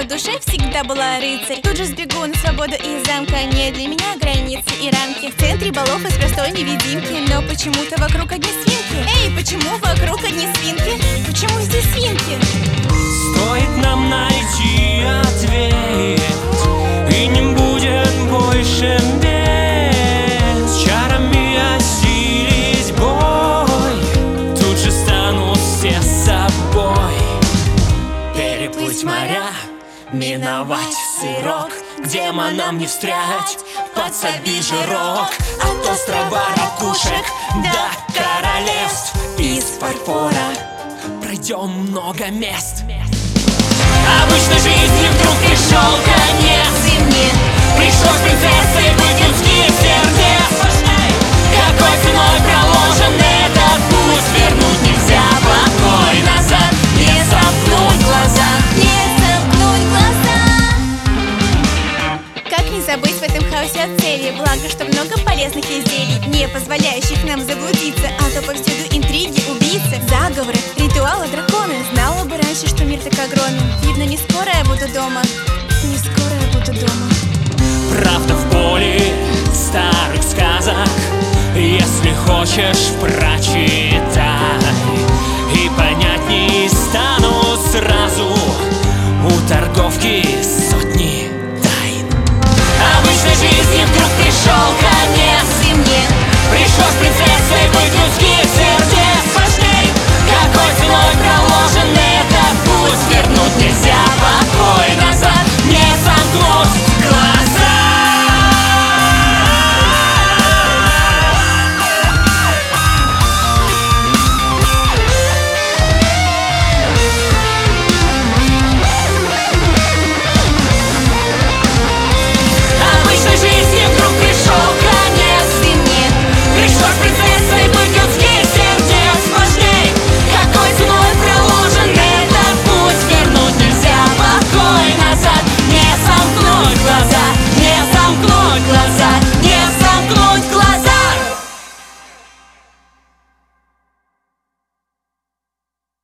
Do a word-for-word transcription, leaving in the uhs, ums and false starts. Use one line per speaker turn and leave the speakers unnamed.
в душе всегда была рыцарь. Тут же сбегу на свободу из замка. Не для меня границы и рамки. В центре балов из простой невидимки. Но почему-то вокруг одни свинки. Эй, почему вокруг одни свинки? Почему здесь свинки?
Стоит нам найти ответ, и не будет больше бед. С чарами осилить бой, тут же станут все собой. Переплыть моря, миновать сырок, к демонам не встрять, подсоби жирок. От острова ракушек до королевств из фарфора пройдем много мест. Обычной жизни вдруг пришел конец,
И мне
пришлось принцессой быть людских сердец. Какой ценой проложен этот путь, вернуть нельзя покой назад, не сомкнуть глаза.
не сомкнуть глаза. Как не забыть в этом хаосе о цели? Благо, что много полезных изделий, не позволяющих нам заблудиться. А то повсюду интриги, убийцы, заговоры, ритуалы, драконы. Знала бы раньше, что мир так огромен. Видно, не скоро я буду дома. Не скоро я буду дома.
Правда в поле старых сказок, если хочешь, прочитай, и понятней станут сразу у торговки сотни тайн. Обычной жизни вдруг пришел